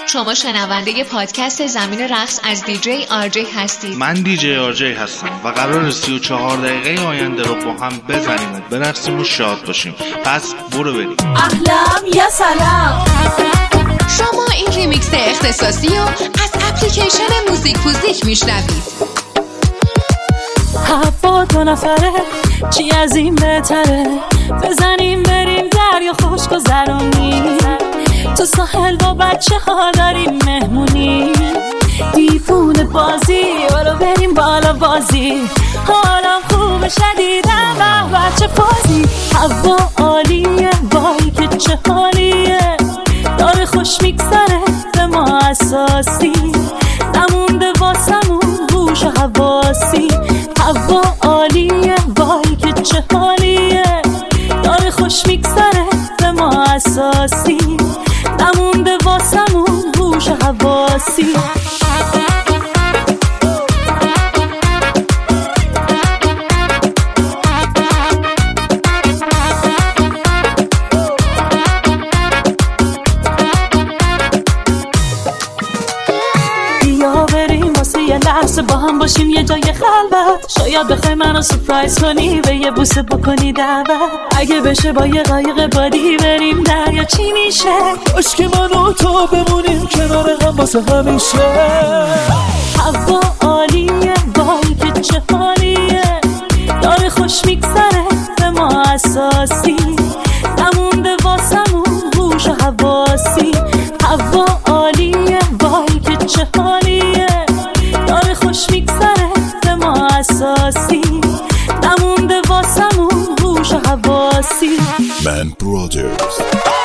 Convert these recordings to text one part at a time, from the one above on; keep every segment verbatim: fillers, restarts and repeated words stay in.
شما شنونده پادکست زمین رقص از دیجی آرجی هستید. من دیجی آرجی هستم و قرار سی و چهار دقیقه آینده رو با هم بزنیم و برقصیم و شاد باشیم. پس برو بریم. اهلم یا سلام. شما این ریمیکس اختصاصی رو از اپلیکیشن موزیک پوزیک میشنوید. هوا دو نفره چی از این بهتره، بزنیم بریم دریا خوش گذرونی، تو ساحل با بچه ها داریم مهمونی، دیفونه بازی برو بریم بالا بازی، حالم خوب شدیدم و بچه بازی، هوا عالیه وای که چه حالیه، داره خوش میگذره به ما اساسی، نمونده واسمون گوش و حواسی، هوا عالیه وای که چه حالیه، داره خوش میگذره به ما اساسی، نمونده واسمون گوش و حواسی. لحظه با هم باشیم یه جای خلوت، شاید بخوای منو سورپرایز کنی به یه بوسه بکنی دعوت، اگه بشه با یه قایق بادی بریم دریا چی میشه، باش که من و تو بمونیم کنار هم واسه همیشه، هوا عالیه وای که چه حالیه، داره خوش میگذره به ما اساسی، نمونده واسمون گوش و حواسی، هوا عالیه وای که چه حالیه، داره خوش میگذره به ما اساسی، نمونده واسمون گوش و حواسی. من برادرز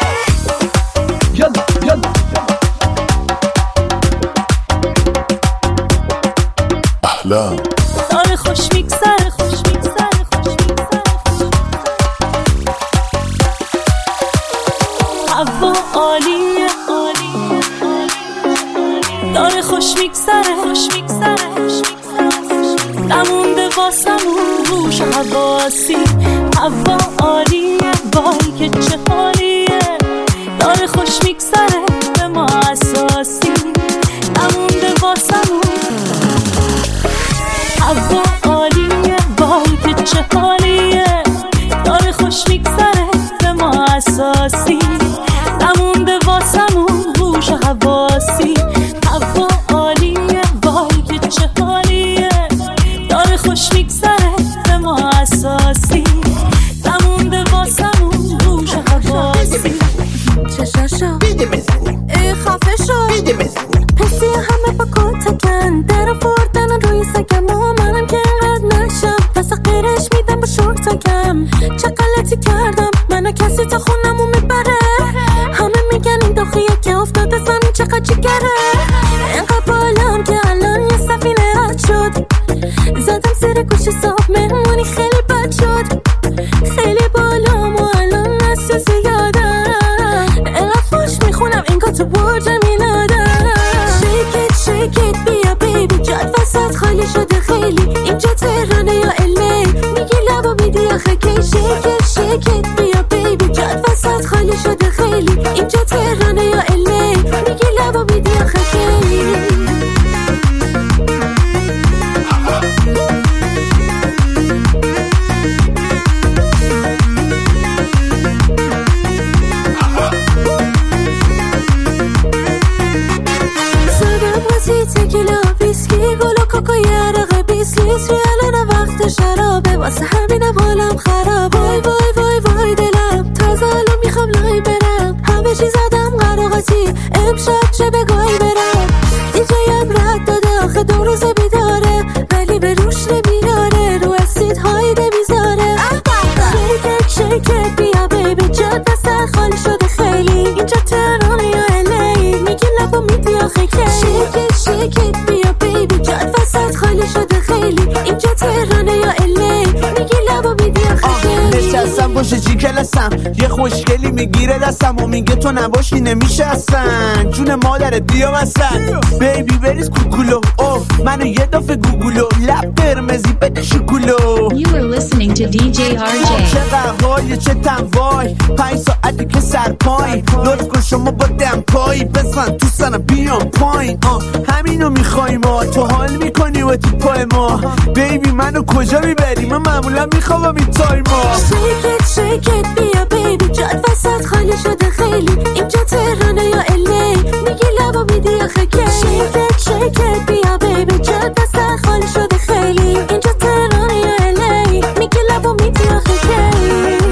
یالا یالا احلام، داره خوش میگذره خوش میگذره خوش میگذره، هوا عالیه عالیه، داره خوش میگذره خوش میگذره، نمونده واسمون گوش و حواسی، هوا عالیه وای که چه حالیه، داره خوش میگذره به ما اساسی، نمونده واسمون، هوا عالیه وای که چه حالیه، داره خوش میگذره به ما اساسی، نمونده واسمون گوش و حواسی، هوا عالیه وای که چه حالیه، داره خوش میگذره به ما اساسی، نمونده واسمون گوش و حواسی. چشاشو ای خفه شو پسی همه با کتکن در فردن روی سگم و منم که اینقدر نشم پس غیرش میدم با شورتکم، چه غلطی کردم منو کسی تا خونمو میبره، همه میگن این داخیه که افتاده زمین چقدر جگره، اینقدر بالام که الان یه سفینه رد شد، زدم زیر گوش صاحب مهمونی خیلی بد شد، خیلی بالام و الان نسیو زیادم، اینقدر خوش میخونم اینگاه تو برج میلادم، شیکت شیکت بیا بیبی جاد وسط خالی شده خیلی، اینجا تهرانه یا الی میگی لبا میدی آخه کی، شیکت شیکت بیا بیبی جاد وسط خالی شده خیلی، اینجا تهرانه یا الی میگی لبا میدی آخه کی. تکیلا ویسکی گل و کوکا یه عرق بیست لیتر الان وقت شرابه، واسه همینم حالم خراب، وای وای وای وای دلم تازه الان میخوام لای برم، همه چی زدم قراقاتی امشب چه بگای برم، دیجایم رد داده آخه دو روز بیداره ولی به روش نمیاره، رو اسید های نمیذاره، شیکت شیکت بیا بیبی جاد وسط خالی شده خیلی، اینجا تهرانه یا الی میگی لبا میدی آخه کی، شیکت شیکت بیا بیبی جاد وسط خالی شده خیلی، اینجا تهرانه یا الی میگی لبا میدی آخه کی، نشستم باشه چی کلسم یه خوشگلی میگیره دستم و میگه تو نباشی نمیشه اصلا، جون مادرت بیا وسط بیبی بریز کوکولو، اوه منو یه دفعه گوگولو، لب قرمزی بده شکولو. You are listening to دی جی آر جی. چه قهوای چه تنوای پنج ساعتی که سر پای لطف کن شما با دم پایی بزن بزن تو سنم بیام پایین آه همینو میخوای ما تو حال میکنی و تو پای ما بیبی منو کجا میبری من معمولا میخوام این تایم ها شیکت شیکت بیا بیبی جاد وسط خالی شده خیلی اینجا تهرانه یا الی میگی لبا میدی آخه کی شیکت شیکت بیا بیبی جاد وسط خالی شده خیلی اینجا تهرانه یا الی میگی لبا میدی آخه کی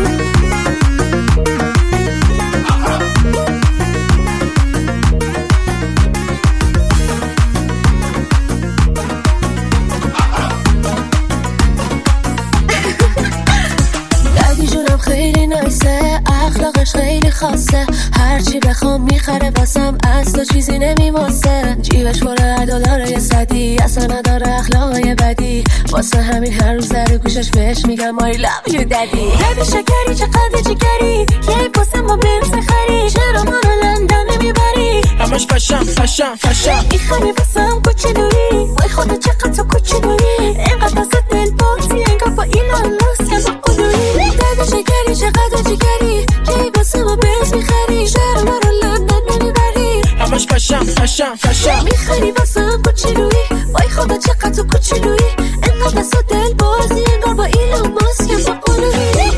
خیلی نایسه اخلاقش خیلی خاصه هرچی بخوام میخره واسم از تو چیزی نمیماسه جیبش پره دلاره صدی اصلا نداره اخلاقای بدی واسه همین هر روز در گوشش بهش میگم I love you daddy ببی شکری چقدر جگری کی واسه ما بنز خری چرا ما رو لندن نمیبری همش فشم فشم فشم میخوای واسم کوچولویی وای خدا چقدر تو کوچولویی اینقدر واسه دل بازی انگار با ایلان ماسک با قلویی ببی شکری چقدر جگری کی واسه ما بنز میخری چرا ما رو لندن نمیبری همش فشم فشم فشم میخوای واسم کوچولویی وای خدا چقدر تو کوچولویی اینقدر واسه دل بازی انگار با ایلان ماسک با قلویی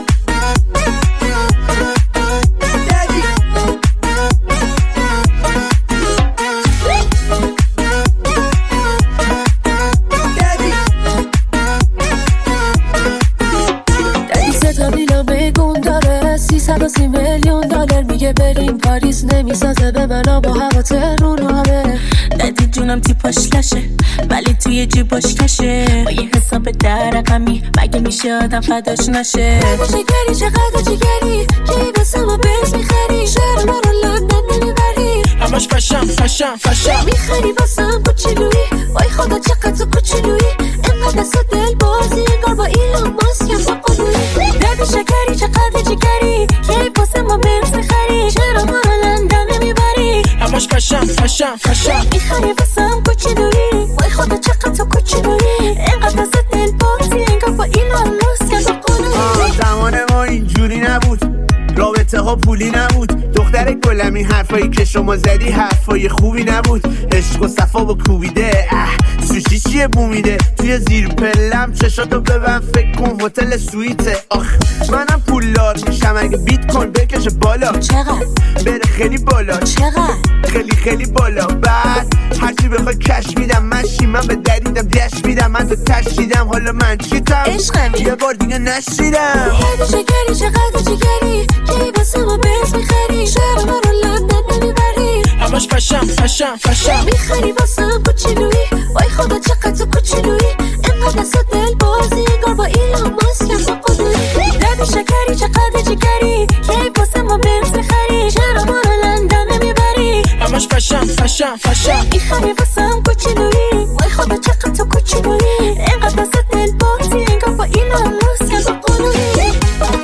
سی میلیون دلار میگه بریم پاریس نمیسازه به منو با هوا تهرون همه دادی جونم تیپاش لشه ولی توی جیباش کشه با یه حساب در رقمی مگه میشه آدم فداش نشه شکری چقدر جگری کی واسه ما بنز میخری شهر ما رو لندن نمیبری همش فشم فشم فشم میخری واسم کوچولویی وای خدا چقدر تو کوچولویی اینقدر دست دل بازی انگار با ایلان ماسک با قلویی دادی شکری چقدر جگری کی واسه ما بنز میخری چرا ما رو لندن نمیبری همش فشم فشم فشم میخری واسم کوچولویی وای خدا چقدر تو کوچولویی اینقدر دست دل بازی انگار با ایلان ماسک با قلویی زمان ما اینجوری نبود رابطه ها پولی نبود دختر گلمی حرفایی که شما زدی حرفای خوبی نبود عشق و صفا با کوبیده سوشی چیه بومیده توی زیر پلم چشاتو ببن فکر کن هتل سویته آخ منم پولدار میشم اگه بیت کوین بکشه بالا چقدر بره خیلی بالا چقدر خیلی خیلی بالا بعد هرچی بخوای کش میدم من شیمم به دریدم دش میدم من تو تش میدم حالا من چیتم یه بار دیگه نشیدم شکری چقدر جگری کی واسه ما بنز میخری شهر ما رو لندن نمیبری همش فشم فشم فشم میخری واسم کوچولویی وای خدا چقدر تو کوچولویی اینقدر دست دل بازی انگار با ایلان ماسک با قلویی دادی شکری چقدر جگری کی واسه ما بنز میخری چرا ما رو لندن نمیبری همش فشم فشم فشم میخری واسم کوچولویی وای خدا چقدر تو کوچولویی اینقدر دست دل بازی انگار با ایلان ماسک با قلویی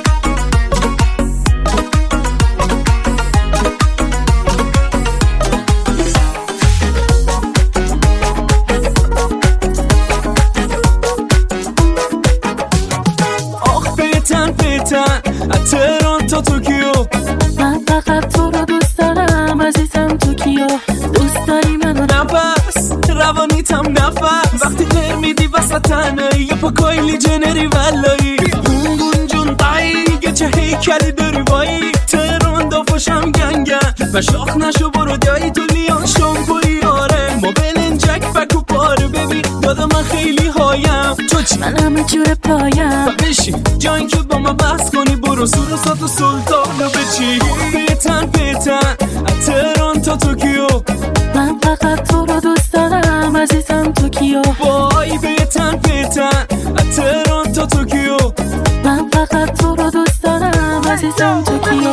تهران تا توکیو من فقط تو رو دوست دارم عزیزم توکیو دوست داری منو نفس روانیتم نفس وقتی غیر میدی وسط تنهایی یه پا کایلی جنری ولایی گونگون جون قایی چه هیکلی داری وایی تهران دافاشم گنگن و شاخ نشو برو دایی تو لیان شامپوی آره ما بلنجک فکو پاره ببین دادا من خیلی هایم تو چی؟ من همه جور پایم بشین جایی که با ما بحث کنی برو سور و سات و سلطانو بچی پیتن پیتن تهران تا توکیو من فقط تو رو دوست دارم عزیزم توکیو وای پیتن پیتن تهران تا توکیو من فقط تو رو دوست دارم عزیزم توکیو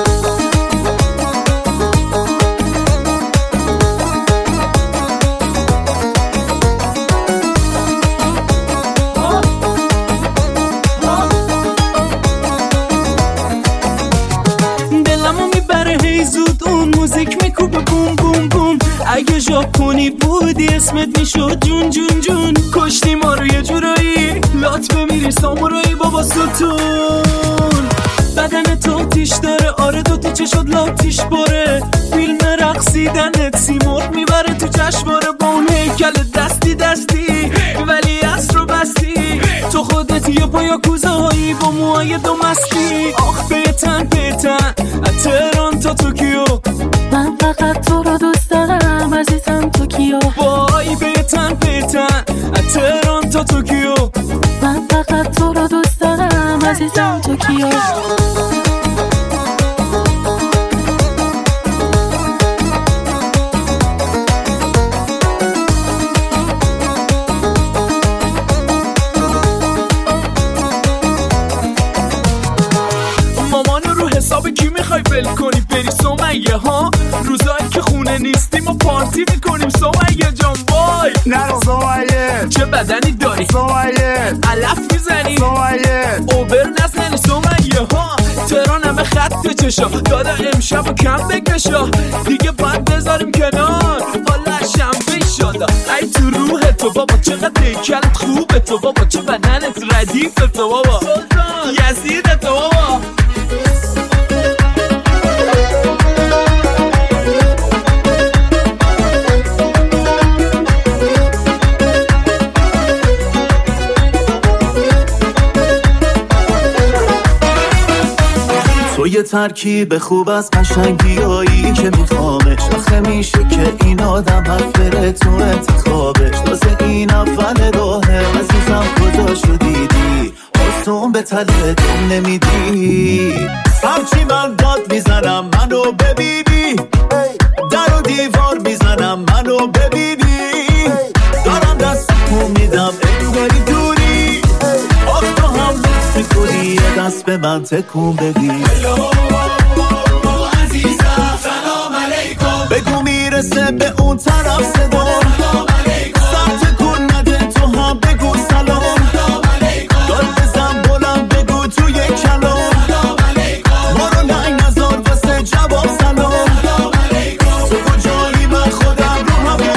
موزیک میکوبه بوم بوم بوم اگه ژاپنی بودی اسمت میشد جون جون جون کشتی ما رو یه جورایی لات بمیری سامورایی بابا ستون بدن تو تیش داره آره دو تا چشات لاتیش باره فیلم رقص رقصیدنت سیمرغ میبره تو جشنواره با اون هیکل دستی دستی، ولی عصر رو بستی تو خودت یه پایا کوزهایی با موهای دو مستی. آخ پیتن پیتن از تهران تا توکیو، من فقط تو رو دوست دارم عزیزم توکیو. وای پیتن پیتن از تهران تا توکیو، من فقط تو رو دوست دارم عزیزم توکیو. حساب کی میخوای ول کنی بری سمیه ها؟ روزایی که خونه نیستیم و پارتی میکنیم سمیه جان. وای نرو سمیه، چه بدنی داری سمیه، علف میزنی سمیه، اوبر نزنی سمیه ها. تهران همه خط چشا دادا امشب و کم بکشا دیگه باید بذاریم کنار حالا شنبه شادا. ای تو روح تو بابا چقدر دیکلت خوبه تو بابا، چه بدنت ردیف تو بابا، یزید تو بابا. تو یه ترکیب خوب از قشنگیایی که میخوامش، آخه میشه که این آدم حق بره تو انتخابش. تازه این اول راهه عزیزم کجاشو دیدی، آسون به تله دم نمیدی. هرچی من داد میزنم منو ببینی، در و دیوار میزنم منو ببینی، دارم دستمو میدم انگاری دوری، آخ تو هم لطف میکنی یه دست به من تکون بدی. عزیزم سلام علیکم بگو میرسه به اون طرف صدا، سلام علیکم سمت کن نده تو هم بگو سلام، سلام علیکم دار بزن بلند بگو توی کلام، سلام علیکم برو ننگ نزار واسه جواب سلام، سلام علیکم تو کجایی من خودم رو هوا.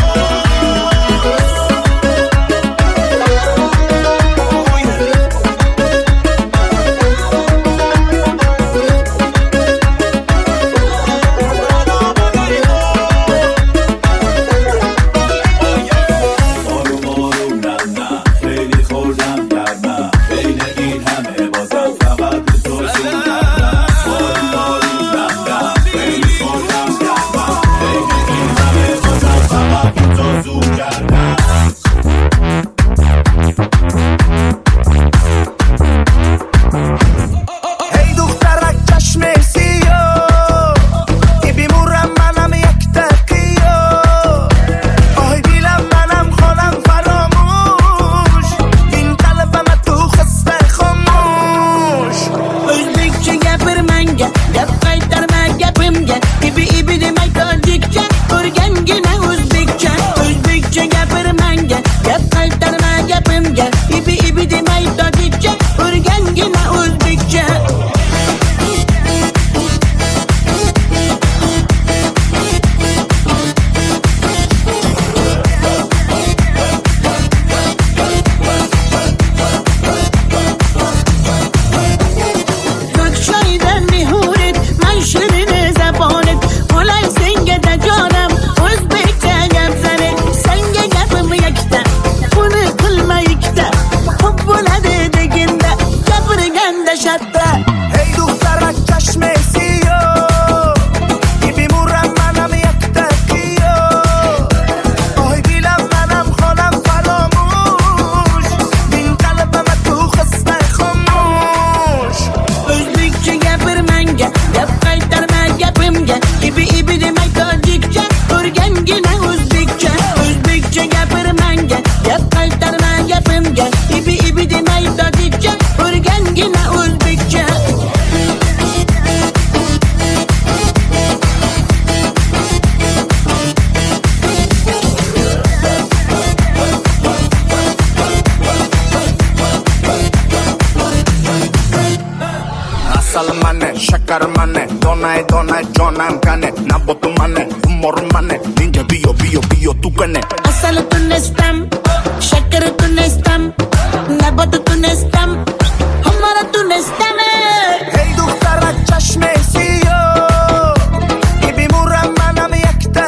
شکر منه دانه دانه جانم کنه نبا تو منه عمر منه اینجا بیو بیو بیو تو کنه. اصل تونستم شکر تونستم نبا تو تونستم همارا تونستمه. هی دخترک چشم سیاه ای بیمورم منم یک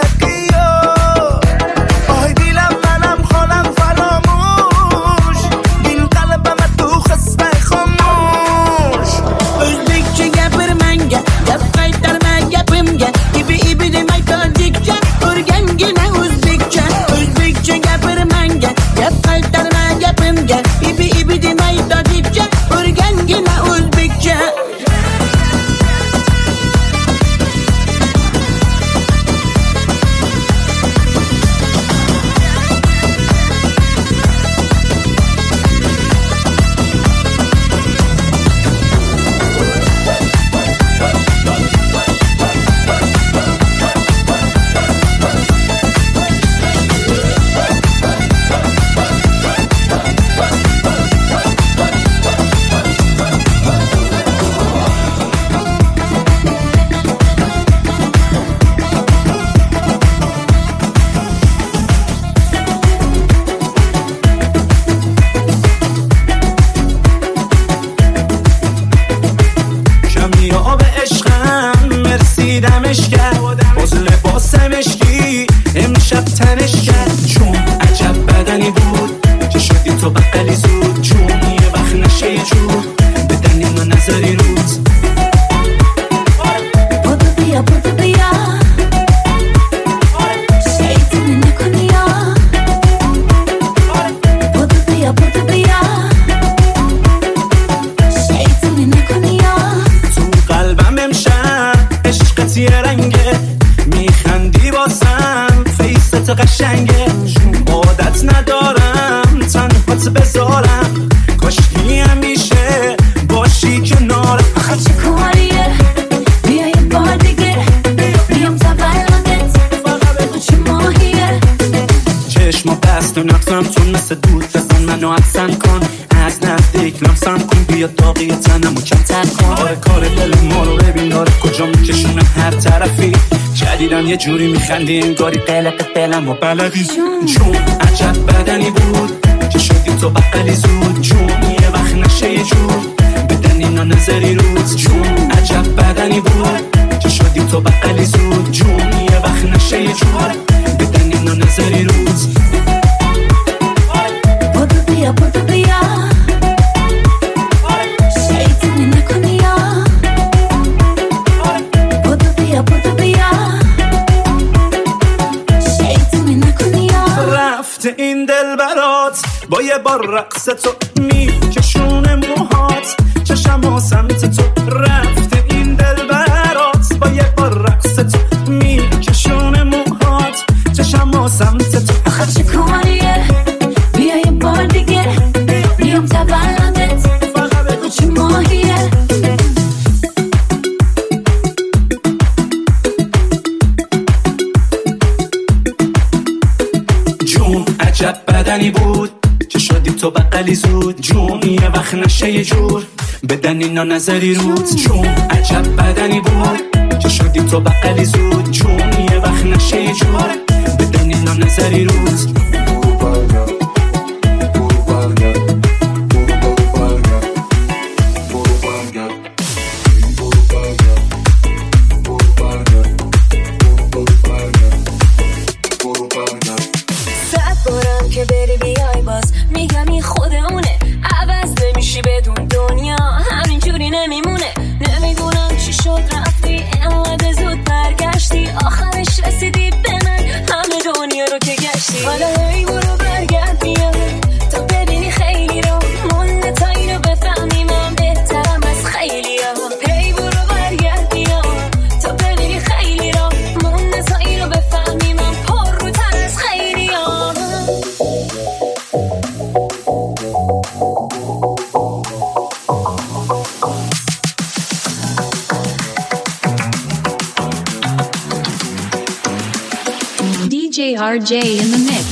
تنش کرد. چون عجب بدنی بود که شدی تو بقلی زود. چون یه وقت نشه یه جور بدنی ما نظری روز. بودو بیا بودو بیا شیطونی نکنی یا. بودو بیا بودو بیا شیطونی نکنی یا. تو قلبم امشب عشقت یه رنگه، میخندی بازم فیست قشنگه. عادت ندارم تنهات بذارم، کاشکی همیشه باشی کنارم. آخه چه کاریه بیا یه بار دیگه بیام تولدت بگو چه ماهیه. چشما بست و نفسم چون مثل دود بزن منو حدسن کن. از نزدیک لمسم کن بیا داغی تنمو کمتر کن. آره کار دل ما رو ببین داره کجا میکشونه هر طرفی. جدیدم یه جوری میخندی انگاری قلق دلم و بلدی. جون عجب بدنی بود که شدی تو بقلی زود. جون یه وقت نشه یه جور بدن اینا نظری روز. جون عجب بدنی بود که شدی تو بقلی زود. جون یه وقت نشه یه جور بدن اینا نظری روز. بودو بیا بودو بیا شیطونی نکنی یا. بودو بیا بودو بیا شیطونی نکنی یا. رفته این دل برات با یه بار رقص تو میکشونه موهات چشم و سمت تو. رفته این دل برات با یه بار رقص تو میکشونه موهات چشم و سمت تو. آخه چه کاریه بیا یه بار دیگه بیام تولدت بگو چه ماهیه. جون عجب بدنی بود که شدی تو بقلی زود. جون یه وقت نشه یه جور بدن اینا نظری روز. جون عجب بدنی بود که شدی تو بقلی زود. جون یه وقت نشه یه جور بدن اینا نظری روز. که بری بیای باز میگم این خودمونه. عوض نمیشی بدون دنیا همینجوری نمیمونه. نمیدونم چی شد رفتی انقدر زود برگشتی. آخرش رسیدی به من همه دنیا رو که گشتی. حالا هی برو برگرد بیا تا ببینی خیلی رو مونده تا اینو بفهمی من بهترم از خیلی ها. هی برو برگرد بیا تا ببینی خیلی رو مونده تا اینو بفهمی من پر رو تر از خیلی ها. D J R J in the mix.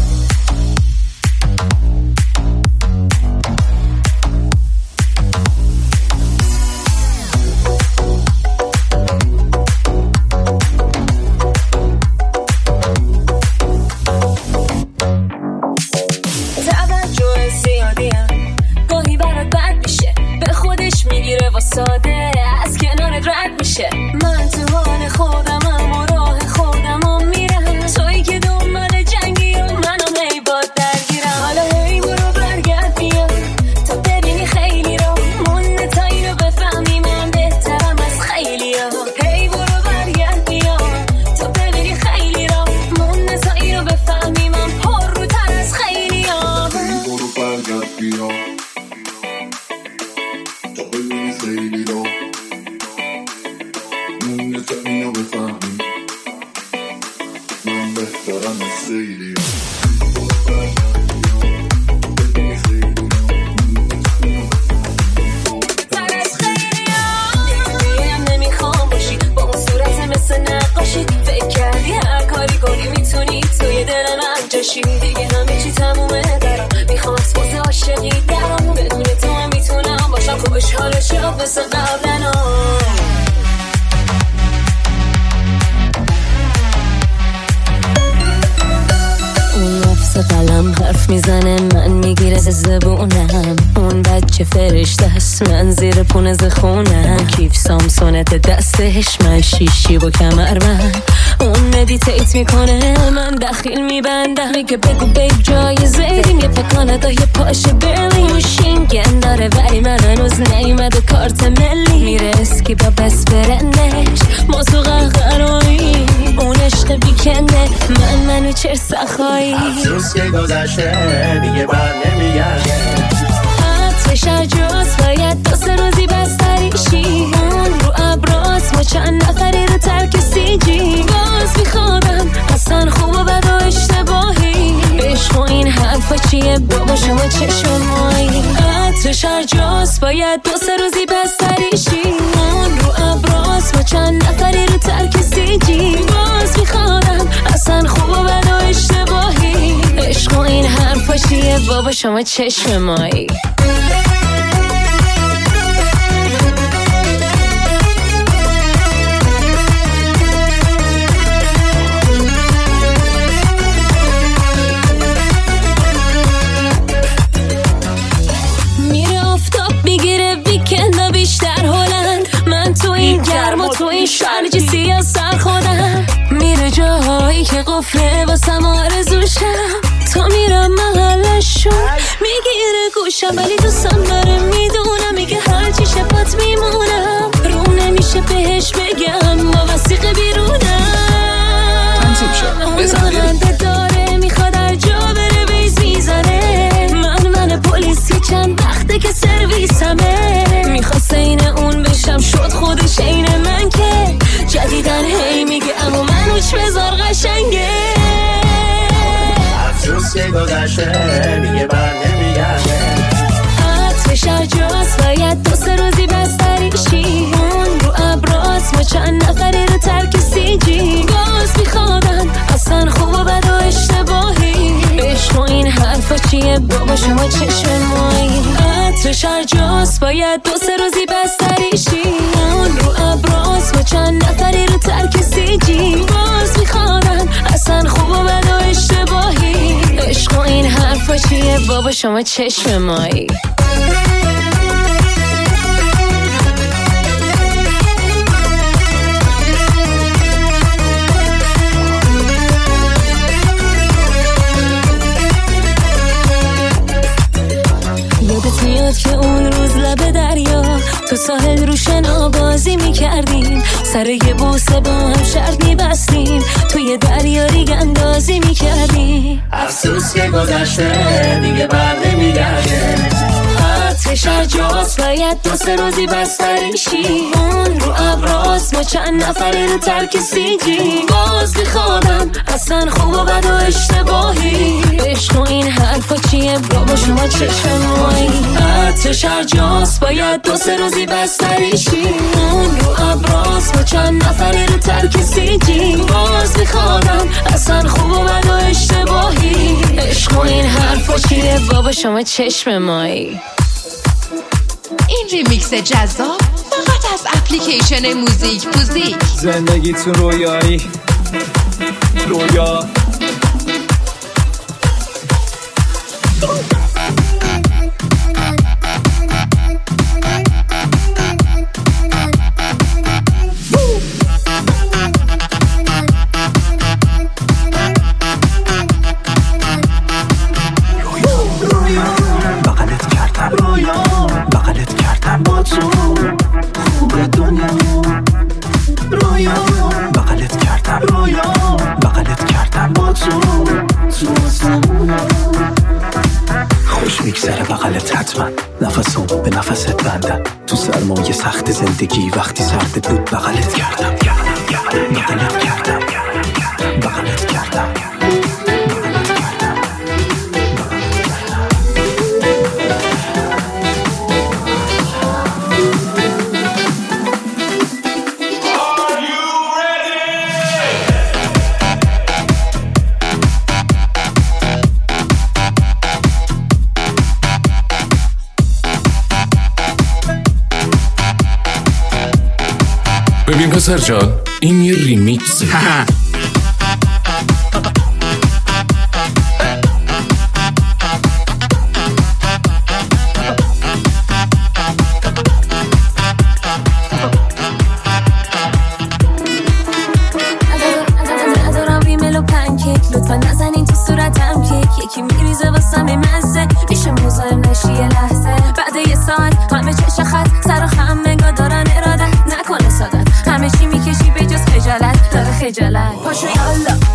توجه زیادیم گاهی برات بد میشه به خودش میگیره و ساده از کنارت رد میشه. من تو حال خودمم و راه خودمم میرم تویی که دنبال جنگی و منم هی باد درگیرم. حالا هی برو برگرد بیا تا ببینی خیلی رو مونده تا اینو بفهمی من بهترم از خیلی ها. هی برو برگرد بیا تا ببینی خیلی رو مونده تا اینو بفهمی من پر رو تر از خیلی ها. برو برگرد بیا تا ببینی خیلی رو مونده تا اینو بفهمی من بهترم از خیلی ها. فکر کردی هر کاری کنی میتونی توی دل من جاشی. دیگه همه چی تمومه درم میخواست واسه عاشقی درم بدون تو هم میتونم باشم خوبش حالش شد مثل قبلنا. اون لفظ قلم حرف میزنه من میگیره زبونم. اون بچه فرشته است من زیر پونه زخونم. کیف سامسونت دستش من شیشی و کمر من اون مدیتیت میکنه من دخیل میبندم میگه بگو بیب جای زیدیم یه پکاندا یه پاش برلی موشینگن داره ولی من هنوز نیومده کارت ملی میره اسکی با بس برنش ما تو قهقرایی اون عشق بیکنده من منو چر سخایی افسوس که گذشته دیگه بر نمیگرده آتش جاست باید دو سه روزی بستریشی اون رو ابراز ما چند نفری رو ترک سیجی باز میخوادم اصلا خوب و بد و اشتباهی عشق و این حرفا چیه بابا شما چشم مایی آتش جاست باید دو سه روزی بستریشی اون رو ابراز ما چند نفری رو ترک سیجی باز میخوادم اصلا خوب و بد و اشتباهی عشق و این حرفا چیه بابا شما چشم مایی گرم و تو این شرجی سیاه سر خودم میره جاهایی که قفله واسم آرزوشم تا میرم محلشون میگیره گوشم ولی دوستم داره میدونم میگه هرچی شفت میمونم روم نمیشه بهش بگم با وسیقه بیرونم راننده داره میخواد هر جا بره بیز میزنه من من پلیسی چند وقته که سرویسمه میخواست این اون بشم شد خودش این من که جدیدن هی میگه اما منوچ بذار قشنگه افسوس که گذشته دیگه بر نمیگرده آتش جاست باید دو سه روزی بستریشی اون رو ابراز ما چند نفری رو ترک سیجی باز میخوادم اصلا خوب و بد و اشتباهی عشق و این حرفا چیه بابا شما چشم مایی آتش جاست باید دو سه روزی بستریشی اون رو ابراز ما چند نفری رو ترک سیجی باز میخوادم اصلا خوب و بد و اشتباهی عشق و این حرفا چیه بابا شما چشم مایی یادت میاد که اون روز لب دریا تو ساحل رو شنا بازی میکردیم سر یه بوسه با هم شرط میبستیم توی دریا ریگ اندازی میکردیم افسوس که گذشته دیگه بر نمیگرده آتش جاست باید دو سه روزی بستریشی اون رو ابراز ما چند نفری رو ترک سیجی باز میخوادم اصلا خوب و بد و اشتباهی عشق و این حرفا چیه بابا شما چشم مایی آتش جاست باید دو سه روزی بستریشی اون رو ابراز ما چند نفری رو ترک سیجی باز میخوادم اصلا خوب و بد و اشتباهی عشق و این حرفا چیه بابا شما چشم مایی این ریمیکس جذاب فقط از اپلیکیشن موزیک پوزیک. زندگیتون رویایی رویا نفسم به نفست بندم تو سرمایه سخت زندگی وقتی سرد بود بغلت کردم بغلت کردم بغلت کردم ببین پسر جان این یه ریمیکسه.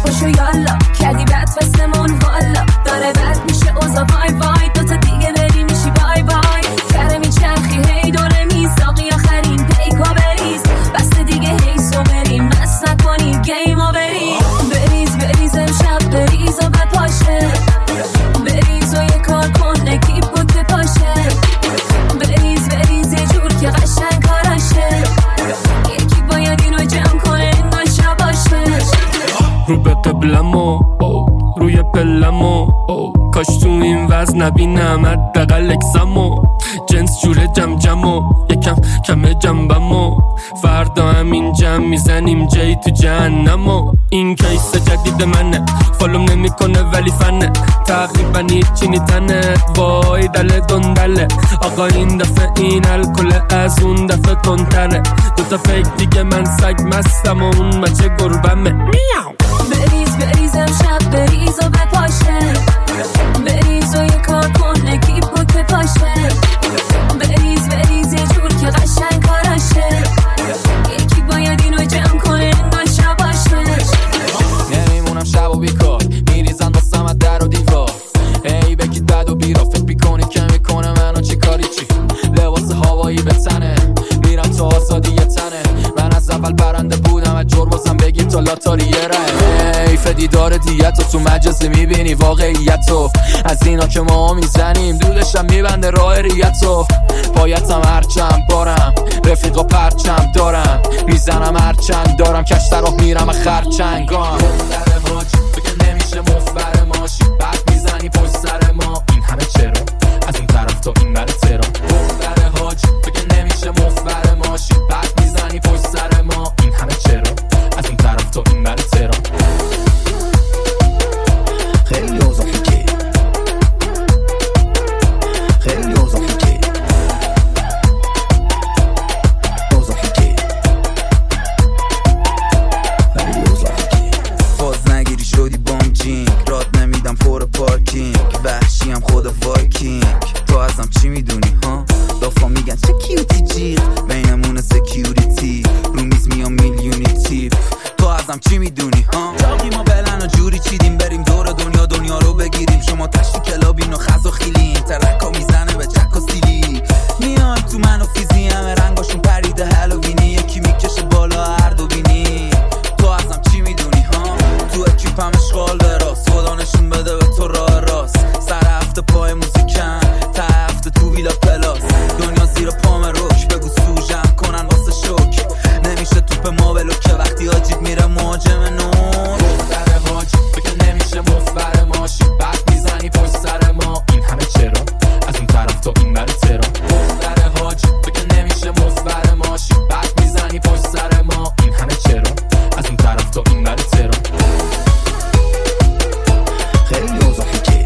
پاشو یالا کردی بد فستمون والا داره بد میشه اوزا وای وای دوتا دیگه بری میشی بای بای کره میچرخی هی دوره میساقی آخرین پیکا بریز بس دیگه هی سو بریم مست نکنیم گیما بریم بریز بریز امشب بریز و بپاشه بریز و یه کار کن نکیب بود بپاشه بریز بریز یه جور که قشنگ کاراشه یکی باید اینو جمع کنه انگار شب باشه رو به قبلمو روی پلمو کاش تو این وزن نبینم حداقل اکسمو جنس جوره جم جمو یکم کمه جنبمو فردا همین جمع میزنیم جای تو جهنمو این کیس جدید منه فالوم نمیکنه ولی فنه تقریبا هیچی نیتنه وای دل دندله آقا این دفعه این الکل از اون دفعه تندتره دوتا فیک دیگه من سگ مستم و اون مچه گربمه میاو بریز بریز امشب بریز و بپاشه بریز و یه کار کن نگیب بود بپاشه بریز بریز یه جور که قشنگ کاراشه یکی باید اینو جمع کنه انگار شب باشه نمیمونم شب و بیکار میریزن باستم از در و دیوار ای بگید بد و بیرا فکر بیکنید که میکنه منو چی کاری چی لباس هوایی به تنه میرم تو آزادی یه تنه من از اول برنده بودم از جور بازم بگیر تا لاتاری یه ره حیف دیدار دیتو تو مجازی میبینی واقعیتو از اینا که ما میزنیم دودشم میبنده راه ریتو بایدم هرچند بارم رفیقا پرچم دارم میزنم هرچند دارم کش راه میرم خرچنگان در حاج بگه نمیشه مفبر ماشی بعد میزنی پشت سر ما این همه چرا از این طرف تا این بره ترا در حاج بگه نمیشه مفبر ماشی بعد میزنی پشت سر ما این همه چرا از این طرف تا این بره ترا خیلی اوضاعی که خیلی اوضاعی که اوضاعی که خیلی اوضاعی که فاز نگیری شدی بانجینگ راد نمیدم پر پارکینگ وحشی هم خود وایکینگ تو ازم چی میدونی ها دافا میگن چه کیوتی جیغ بینمون سکیوریتی رو میز میام میلیونی تیپ تو ازم چی میدونی ها جاقی ما بلن و جوری چیدیم بریم دور دنیا دنیا رو بگیریم شما تشتی کلابین و خز و خیلین ترک ها میزنه به جک و سیلی میان تو من و فیزی همه رنگاشون پریده هلوینی یکی میکشه بالا هر دو بینی تو ازم چی میدونی ها تو اکیپم اشغال براست خدا نشون بده به تو راه راست سر هفته پای موزیکم تا هفته تو ویلا پلاس دنیا زیر پام روش بگو سوژم کنن واسه شک نمیشه توپ ما بلو که وقتی آجیب میره مهاجم نور در حاج بگه نمیشه مفبر ماشی بعد میزنی پشت سر ما این همه چرا از اون طرف تا این بره ترا در حاج بگه نمیشه مفبر ماشی بعد میزنی پشت سر ما این همه چرا از اون طرف تا این بره ترا خیلی اوضاعی که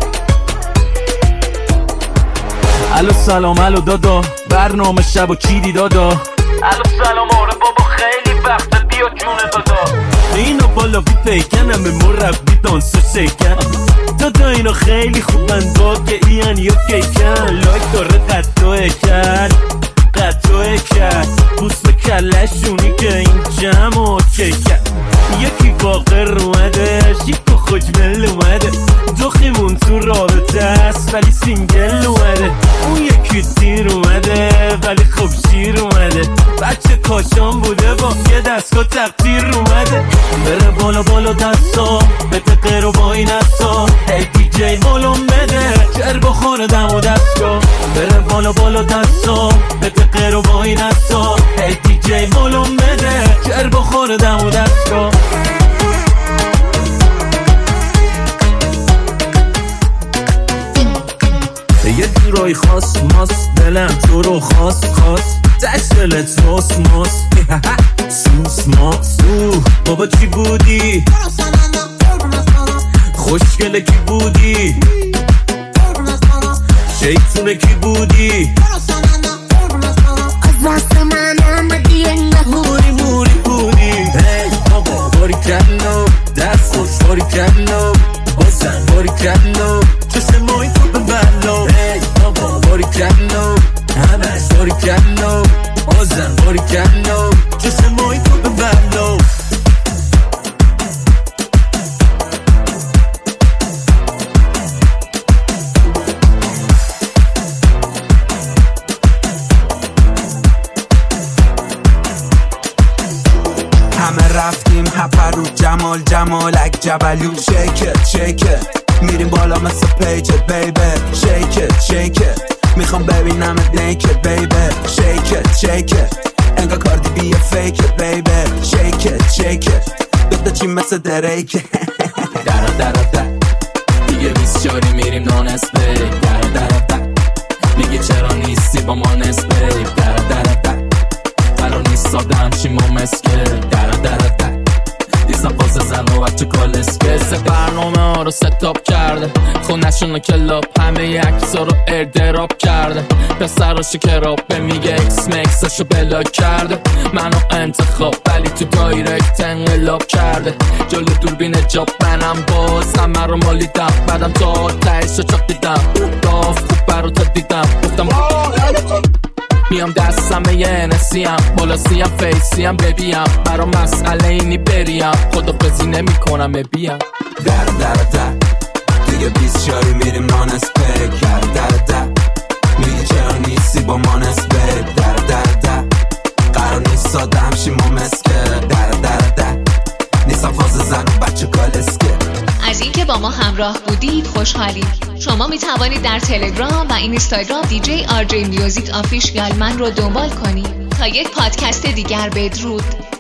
الو سلام الو دادا برنامه شب و چیدی دادا الو سلام آره بابا خیلی وقت بیا جون دادا اینو بالا بی پیکنم به مربی دانس شیکن دادا اینو خیلی خوبن داگه این یا کیکن لایک داره قطعه کرد قطعه کرد بوست به کلشونی که این جمع و کیکن یکی باقر اومده شیک و خوشمل اومده دخیمون تو رابطه است ولی سینگل اومده اون یکی تیر اومده ولی خوب شیر اومده بچه کاشان بوده با یه دستگاه تقدیر اومده بره بالا بالا دستا بده غیر و با این دستا ای دی جی بالون بده جر بخوره دم و دستگاه بره بالا بالا دستا بده غیر و با این دستا ای دی جی بالون بده جر بخوره دم و دستگاه یه جورای خاص ماست دلم تو رو خواست خواست دست دلت ماس ماس سوس ماس اوه بابا چی بودی خوشگله کی بودی شیطونه کی بودی از دست من آمدی انگه موری موری بودی هی بابا باری کلو دست خوش باری کلو بازن باری کلو چشم مای تو به بلو هی بابا باری کلو همش باری کلو بازن باری کلو چشم مای تو به بلو جبلو شیکت شیکت میریم بالا مثل پیجت بیبی شیکت شیکت میخوام ببینمت نیکت بیبی شیکت شیکت انگار کاردی بیه فیکت بیبی شیکت شیکت دوتا چی مثل دریکت درا درا در دیگه بیست چاری میریم نانسته درا درا در میگه چرا نیستی با ما نسبه درا درا در قرار نیست ساده همچین ما مسکه درا درا در دیسا پاس زن و بچه کالسکه سه برنامه ها رو ستاپ کرده خونشون رو کلاب همه یکس ها رو اردراب کرده پسراشو کراب به میگه اکس مکسشو بلاک کرده منو انتخاب ولی تو دایرکت انقلاب کرده جلو دوربین جاب منم باز همه رو مالیدم بعدم تا تایشو چاپ دیدم راف خوب برا دیدم گفتم میام دستم یه نسیم بالا سیم فیسیم ببیم برا مسئله اینی بریم خدا بزی نمی کنم ببیم در در در دیگه بیست شاری میریم نانسپک در در در میگه چرا نیستی با ما نسبت در در در قرار نیست ساده همشی ما مسکه در در در نیستم فاز زن و بچه کالسکه. از اینکه با ما همراه بودید خوشحالیم. شما می توانید در تلگرام و اینستاگرام دی جی آر جی میوزیک آفیشیال من رو دنبال کنید. تا یک پادکست دیگر بدرود.